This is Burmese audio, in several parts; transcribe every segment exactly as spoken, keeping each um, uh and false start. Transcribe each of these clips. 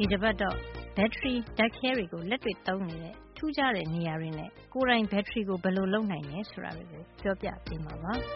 ဒီတစ်ပတ်တော့ ဘက်ထရီဓါတ်ခဲတွေကိုလက်တွေ့သုံးနေတဲ့ထူးခြားတဲ့နေရာတွေနဲ့ကိုယ်တိုင်ဘက်ထရီကိုဘယ်လိုလုပ်နိုင်လဲဆိုတာတွေကိုပြောပြပေးမှာပါ။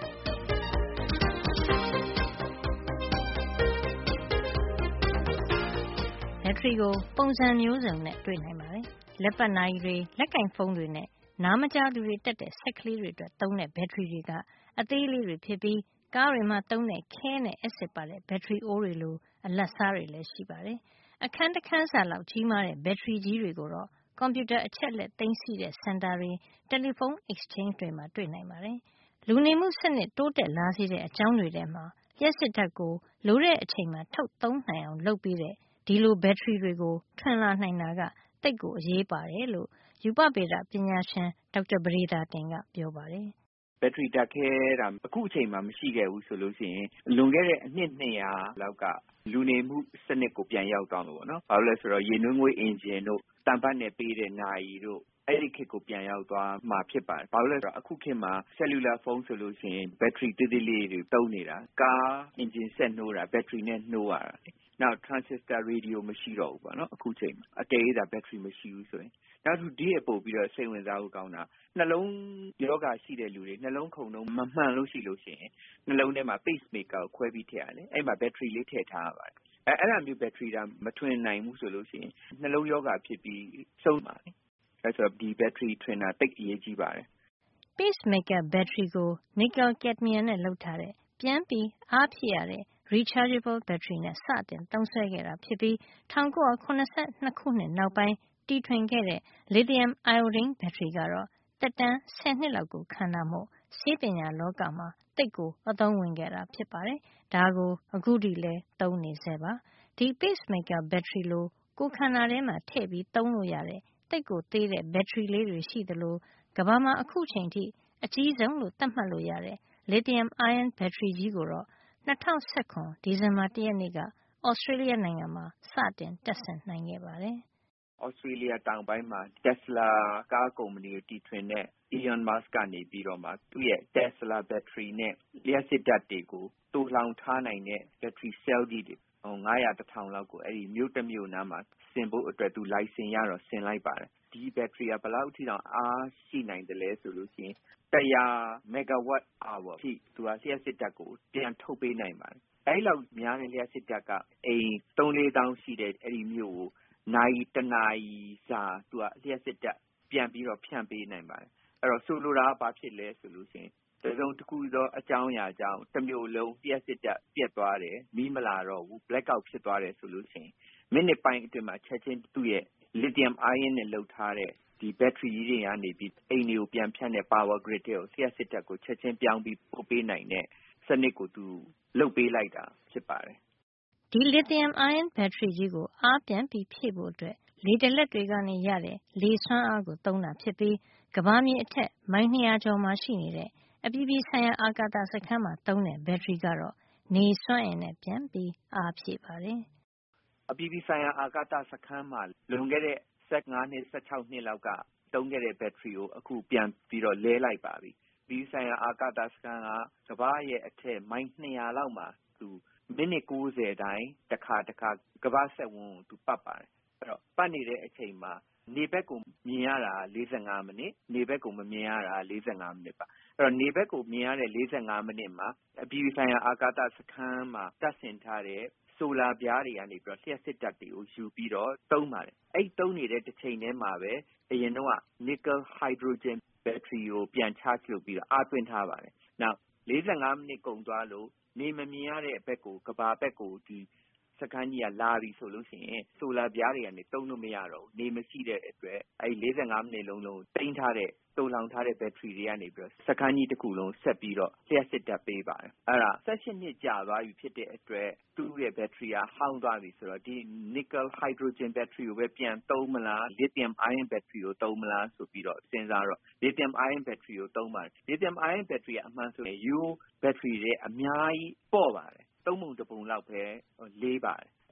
ဘက်ထရီကိုပုံစံမျိုးစုံနဲ့တွေ့နိုင်ပါတယ်။လက်ပတ်နာရီတွေလက်ကင်ဖုန်းတွေနဲ့နားမကြားသူတွေတက်တဲ့ဆက်ကလေးတွေအတွက်သုံးတဲ့ဘက်ထရီတွေကအသေးလေးတွေဖြစ်ပြီးကားတွေမှာသုံးတဲ့ခဲနဲ့အက်ဆစ်ပါတဲ့ဘက်ထရီအိုးတွေလိုအလတ်စားတွေလည်းရှိပါတယ်။အခန်းတစ်ခန်းစာလောက်ကြီးမားတဲ့ဘက်ထရီကြီးတွေကိုတော့ကွန်ပြူတာအချက်လက်သိမ်းဆည်းတဲ့စင်တာတွေတယ်လီဖုန်း exchange တွေမှာတွေ့နိုင်ပါတယ်။လူနေမှုစနစ်တိုးတက်လာစေတဲ့အကြောင်းတွေထဲမှာလျှပ်စစ်ဓါတ်ကိုလိုတဲ့အချိန်မှာထုတ်သုံးနိုင်အောင်လုပ်ပေးတဲ့ဒီလိုဘက်ထရီတွေကိုထွင်လာနိုင်တာကသိပ်ကိုအရေးပါတယ်လို့ရူပဗေဒပညာရှင်ဒေါက်တာပဒေသာတင်ကပြောပါတယ်။ဘက်ထရီဓါတ်ခဲတာအခုအချိန်မှမရှိခဲ့ဘူးဆိုလို့ရှိရင်လွန်ခဲ့တဲ့အနှစ်နှစ်ရာလောက်ကလူနေမှုစနစ်ကိုပြန်ရောက်သွားလို့ပေါ့နော်။ဘာလို့လဲဆိုတော့ရေနွေးငွေ့အင်ဂျင်တို့တံပတ်နဲ့ပေးတဲ့နာရီတို့အဲ့ဒီခေတ်ကိုပြန်ရောက်သွားမှာဖြစ်ပါတယ်။ဘာလို့လဲဆိုတော့အခုခေတ်မှာ cellular phone ဆိုလို့ရှိရင်ဘက်ထရီသေးသေးလေးတွေသုံးနေတာကားအင်ဂျင်ဆက်နှိုးတာဘက်ထရီနဲ့နှိုးရတာ။နောက် transistor radio မရှိတော့ဘူးပေါ့နော်အခုချိန်မှာအတေးသာဘက်ထရီမရှိဘူးဆိုရင်နောက်ထပ်ဒီအပို့ပြီးတော့စိတ်ဝင်စားဖို့ကောင်းတာနှလုံးယောဂရှိတဲ့လူတွေနှလုံးခုန်လုံးမမှန်လို့ရှိလို့ရှိရင်နှလုံးထဲမှာ pace maker ကိုခွဲပြီးထည့်ရတယ်အဲ့မှာဘက်ထရီလေးထည့်ထားရပါတယ်အဲအဲ့လိုမျိုးဘက်ထရီတာမထွင်နိုင်ဘူးဆိုလို့ရှိရင်နှလုံးယောဂဖြစ်ပြီးဆုံးပါတယ်အဲဆိုဒီဘက်ထရီထွင်တာတိတ်အရေးကြီးပါတယ် pace maker ဘက်ထရီကို nickel cadmium နဲ့လုပ်ထားတဲ့ပြန်ပြီးအားဖြည့်ရတဲ့ rechargeable battery နဲ့စတင်သုံးစွဲခဲ့တာဖြစ်ပြီး၁၉၇၂ခုနှစ်နောက်ပိုင်းတီထွင်ခဲ့တဲ့ lithium iodine ဘက်ထရီကတော့သက်တမ်းဆယ်နှစ်လောက်ကိုခံတာမို့ဆေးပညာလောကမှာသိပ်ကိုအသုံးဝင်ခဲ့တာဖြစ်ပါတယ်။ဒါကိုအခုထိလည်းသုံးနေဆဲပါ။ဒီ pacemaker ဘက်ထရီလိုကိုယ်ခန္ဓာထဲမှာထည့်ပြီးသုံးလို့ရတဲ့သိပ်ကိုသေးတဲ့ဘက်ထရီလေးတွေရှိသလိုကမ္ဘာမှာအခုချိန်ထိအကြီးဆုံးလို့သတ်မှတ်လို့ရတဲ့ lithium ion ဘက်ထရီကြီးကိုတော့၂၀၁၇ဒီဇင်ဘာလတရက်နေ့က Australia နိုင်ငံမှာစတင်တပ်ဆင်နိုင်ခဲ့ပါတယ်။ Australia တောင်ပိုင်းမှာ Tesla ကားကုမ္ပဏီကိုတီထွင်တဲ့ Elon Musk ကနေပြီးတော့မှသူ့ရဲ့ Tesla ဘက်ထရီနဲ့လျှပ်စစ်ဓါတ်တွေကိုသိုလှောင်ထားနိုင်တဲ့ဘက်ထရီ cell ကြီးတွေငါးရာတစ်ထောင်လောက်ကိုအဲဒီမြို့တစ်မြို့နားမှာဆင်ဖို့အတွက်သူလိုင်စင်ရတော့ဆင်လိုက်ပါတယ်။ဒီဘက်ထရီကဘယ်လောက်ထိတောင်အားရှိနိုင်တယ်လဲဆိုလို့ရှိရင်တစ်ရာမဂါဝပ်အာဝါအထိသူကလျှပ်စစ်ဓါတ်ကိုပြန်ထုတ်ပေးနိုင်ပါတယ်။အဲဒီလောက်များတဲ့လျှပ်စစ်ဓါတ်ကအိမ်သုံးလေးသောင်းရှိတဲ့အဲဒီမြို့ကိုနာရီတစ်နာရီစာသူကလျှပ်စစ်ဓါတ်ပြန်ပြီးတော့ဖြန့်ပေးနိုင်ပါတယ်။အဲ့တော့ဆိုလိုတာကဘာဖြစ်လဲဆိုလို့ရှိရင်တစုံတစ်ခုသောအကြောင်းအရာကြောင့်တစ်မျိုးလုံးလျှပ်စစ်ဓါတ်ပြတ်သွားတယ်မီးမလာတော့ဘူး blackout ဖြစ်သွားတယ်ဆိုလို့ရှိရင်မိနစ်ပိုင်းအတွင်းမှာချက်ချင်းသူ့ရဲ့ lithium ion နဲ့လုပ်ထားတဲ့ဒီဘက်ထရီကြီးတွေကနေပြီးအိမ်တွေကိုပြန်ဖြန့်တဲ့ power grid တွေကိုလျှပ်စစ်ဓါတ်ကိုချက်ချင်းပြောင်းပြီးပို့ပေးနိုင်တဲ့စနစ်ကိုသူလုပ်ပေးလိုက်တာဖြစ်ပါတယ်ဒီ lithium ion ဘက်ထရီကြီးကိုအားပြန်ပြီးဖြည့်ဖို့အတွက်လေတလက်တွေကနေရတဲ့လေစွမ်းအားကိုသုံးတာဖြစ်ပြီးကမ္ဘာမြေအထက်မိုင်၂၀၀ကျော်မှာရှိနေတဲ့အပြည်ပြည်ဆိုင်ရာအာကာသစခန်းမှာသုံးတဲ့ဘက်ထရီကတော့နေစွမ်းအင်နဲ့ပြန်ပြီးအားဖြည့်ပါတယ်။အပြည်ပြည်ဆိုင်ရာအာကာသစခန်းမှာလွန်ခဲ့တဲ့၁၅နှစ်၁၆နှစ်လောက်ကသုံးခဲ့တဲ့ဘက်ထရီကိုအခုပြန်ပြီးတော့လဲလိုက်ပါပြီ။ဒီဆိုင်ရာအာကာသစခန်းကကမ္ဘာရဲ့အထက်မိုင်၂၀၀လောက်မှာသူမိနစ်၉၀တိုင်းတစ်ခါတစ်ခါကမ္ဘာစက်ဝန်းကိုသူပတ်ပါတယ်အဲ့တော့ပတ်နေတဲ့အချိန်မှာနေဘက်ကိုမြင်ရတာ၄၅မိနစ်နေဘက်ကိုမမြင်ရတာ၄၅မိနစ်ပါအဲ့တော့နေဘက်ကိုမြင်ရတဲ့၄၅မိနစ်မှာအပြည်ပြည်ဆိုင်ရာအာကာသစခန်းမှာတပ်ဆင်ထားတဲ့ဆိုလာပြားတွေကနေပြီးတော့လျှပ်စစ်ဓါတ်တွေကိုယူပြီးတော့သုံးပါတယ်အဲ့သုံးနေတဲ့တစ်ချိန်တည်းမှာပဲအရင်တော့ nickel hydrogen ဘက်ထရီကိုပြန် charge လုပ်ပြီးတော့အားသွင်းထားပါတယ်နောက်၄၅မိနစ်ကုန်သွားလို့နေမမြင်ရတဲ့ဘက်ကိုကဘာဘက်ကိုဒီစခန်းကြီးကလာပြီဆိုလို့ရှိရင်ဆိုလာပြားတွေကနေသုံးလို့မရတော့ဘူးနေမရှိတဲ့အတွက်အဲဒီ၄၅မိနစ်လုံးလုံးတိန်းထားတဲ့တူလောင်ထားတဲ့ဘက်ထရီတွေကနေပြီးတော့စခန်းကြီးတစ်ခုလုံးဆက်ပြီးတော့လျှပ်စစ်ဓာတ်ပေးပါတယ်အဲ့ဒါ၁၈နှစ်ကြာသွားပြီဖြစ်တဲ့အတွက်သူ့ရဲ့ဘက်ထရီကဟောင်းသွားပြီဆိုတော့ဒီ nickel hydrogen ဘက်ထရီကိုပဲပြန်သုံးမလား lithium ion ဘက်ထရီကိုသုံးမလားဆိုပြီးတော့စဉ်းစားတော့ lithium ion ဘက်ထရီကိုသုံးပါတယ် lithium ion ဘက်ထရီကအမှန်ဆိုရင်ရိုးဘက်ထရီတွေအများကြီးပေါ့ပါတယ်သုံးပုံတစ်ပုံလောက်ပဲလေးပါတယ်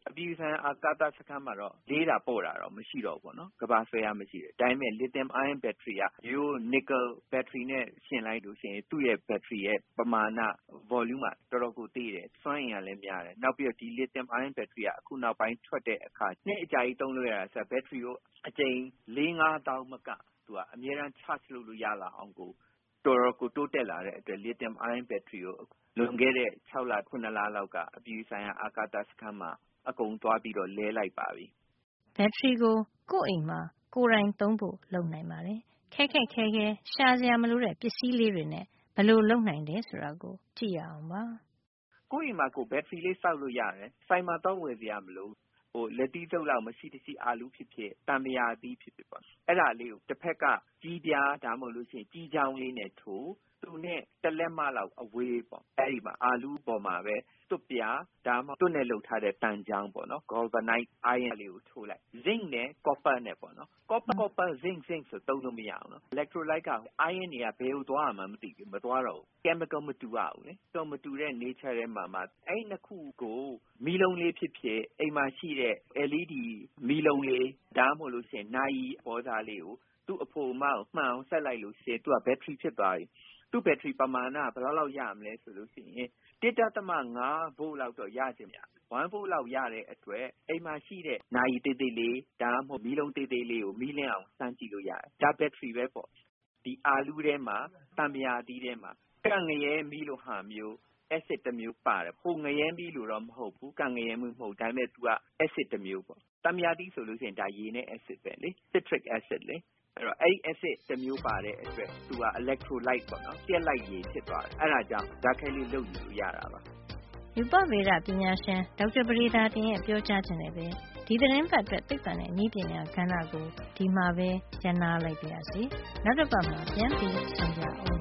အပြည်ပြည်ဆိုင်ရာအာကာသစခန်းမှာတော့လေးတာပေါ့တာတော့မရှိတော့ဘူးပေါ့နော်ကမ္ဘာဆွဲအားမရှိတယ်ဒါပေမဲ့ lithium ion battery ကရိုး nickel battery နဲ့ရှင်းလိုက်လို့ရှိရင်သူ့ရဲ့ battery ရဲ့ပမာဏ volume ကတော်တော်ကိုသေးတယ်စွမ်းအင်ကလည်းများတယ်နောက်ပြီးတော့ဒီ lithium ion battery ကအခုနောက်ပိုင်းထွက်တဲ့အခါနှစ်အကြာကြီးသုံးလို့ရတာဆို battery ကိုအကြိမ်လေးငါးသောင်းမကသူကအများအား charge လုပ်လို့ရလာအောင်ကိုတော်တော်ကိုတိုးတက်လာတဲ့အတွက် lithium ion battery ကိုလွန်ခဲ့တဲ့၆လခုနှစ်လလောက်ကအပြည်ပြည်ဆိုင်ရာအာကာသစခန်းမှာအကုန်သွားပြီးတော့လဲလိုက်ပါပြီ။ ဘက်ထရီကိုကိုယ့်အိမ်မှာကိုယ်တိုင်သုံးဖို့လုပ်နိုင်ပါတယ်။ခက်ခက်ခဲခဲရှာစရာမလိုတဲ့ပစ္စည်းလေးတွေနဲ့ဘယ်လိုလုပ်နိုင်တယ်ဆိုတာကိုကြည့်ရအောင်ပါ။ကိုယ့်အိမ်မှာကိုယ်ဘက်ထရီလေးစောက်လို့ရတယ်။ဆိုင်မှာတော့ဝယ်စရာမလိုဟိုလက်သီးစုပ်လောက်မရှိတရှိအာလူဖြစ်ဖြစ်တံမြာသီးဖြစ်ဖြစ်ပေါ့။အဲ့ဒါလေးကိုတစ်ဖက်ကကြီးပြားဒါမှမဟုတ်လို့ရှိရင်ကြီးချောင်းလေးနဲ့ထိုးသူနဲ့တလက်မလောက်အဝေးပေါ့အဲ့ဒီမှာအာလူပေါ်မှာပဲတွတ်ပြားဒါမှတွတ်နဲ့လှုပ်ထားတဲ့တန်ချောင်းပေါ့နော် galvanite iron လေးကိုထိုးလိုက် zinc နဲ့ copper နဲ့ပေါ့နော် copper copper zinc zinc ဆိုသုံးလို့မရအောင်နော် electrolyte က iron တွေကဘယ်ကိုသွားမှမသိဘူးမသွားတော့ဘူး chemical မတူရဘူးလေတော့မတူတဲ့ nature ထဲမှာမှာအဲ့နှစ်ခုကိုမီးလုံးလေးဖြစ်ဖြစ်အိမ်မှာရှိတဲ့ L E D မီးလုံးလေးဒါမှမဟုတ်လို့ရှိရင်နာရီပေါ်သားလေးကိုသူ့အဖို့အမကိုမှန်အောင်ဆက်လိုက်လို့ရှိရင်သူက battery ဖြစ်သွားပြီသူ့ battery ပမာဏဘယ်လောက်လောက်ရမလဲဆိုလို့ရှိရင် တစ် ဒသမ ငါး ဗို့လောက်တော့ရချင်များတစ် ဗို့လောက်ရတဲ့အတွက်အိမ်မှာရှိတဲ့နာရီသေးသေးလေးဒါမှမဟုတ်မီးလုံးသေးသေးလေးကိုမီးလင်းအောင်စမ်းကြည့်လို့ရတယ်ဒါ battery ပဲပေါ့ဒီအာလူထဲမှာတံမြာသီးထဲမှာကန့်ငရဲမီးလိုဟာမျိုး acid တစ်မျိုးပါတယ်ဟိုငရဲမီးလိုတော့မဟုတ်ဘူးကန့်ငရဲမီးမဟုတ်ဒါပေမဲ့ तू က acid တစ်မျိုးပေါ့တံမြာသီးဆိုလို့ရှိရင်ဒါရေနဲ့ acid ပဲလေ citric acid လေအဲ့တော့အဲ့ဒီ acid တစ်မျိုးပါတဲ့အတွက်သူက electrolyte ပေါ့နော်ပြက်လိုက်ရေဖြစ်သွားတယ်အဲ့ဒါကြောင့်ဓာတ်ခဲလေးလုပ်ယူလို့ရတာပါရူပဗေဒပညာရှင်ဒေါက်တာပဒေသာတင်ရဲ့ပြောကြားခြင်းနဲ့ပဲဒီသတင်းပတ်အတွက်သိပ္ပံနဲ့နည်းပညာကဏ္ဍကိုဒီမှာပဲရန်နာလိုက်ပါရစေနောက်တစ်ပတ်မှာပြန်ပြီးဆုံကြအောင်